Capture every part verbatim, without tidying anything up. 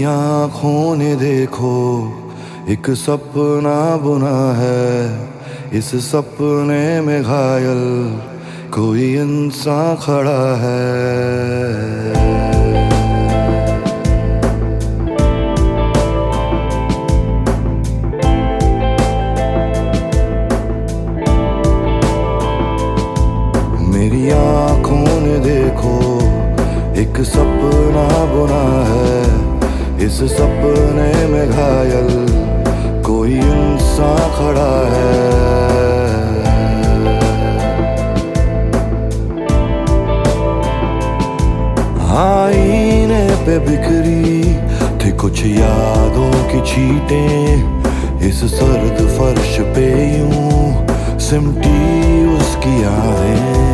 आँखों ने देखो एक सपना बुना है, इस सपने में घायल कोई इंसान खड़ा है। मेरी आँखों ने देखो एक सपना बुना है, इस सपने में घायल कोई इंसान खड़ा है। आईने पे बिखरी थी कुछ यादों की छींटें, इस सर्द फर्श पे यूं सिमटी उसकी आहें।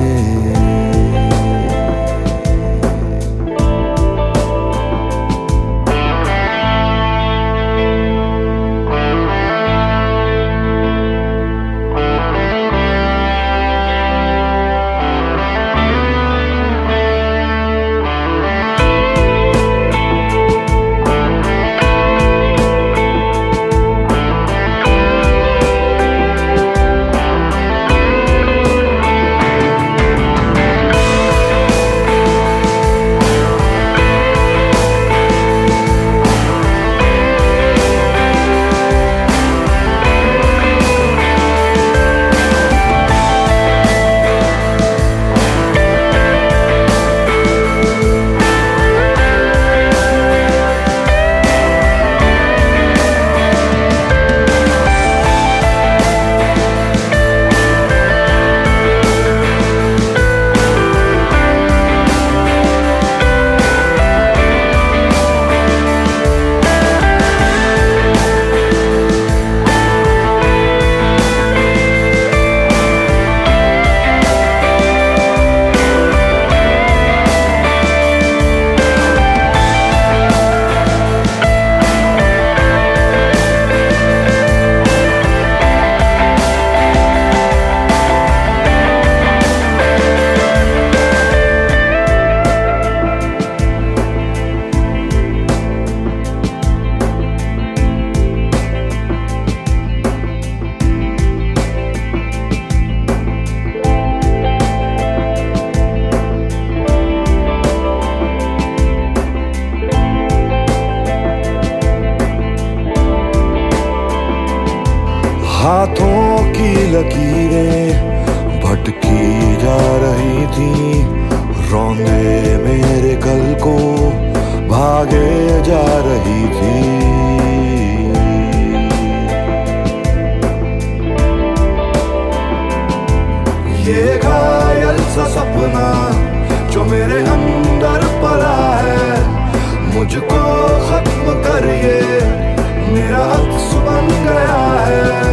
हाथों की लकीरें भटकी जा रही थी, रौंदे मेरे कल को भागे जा रही थी। ये घायल सा सपना जो मेरे अंदर पला है, मुझको खत्म करिए मेरा अक्स बन गया है।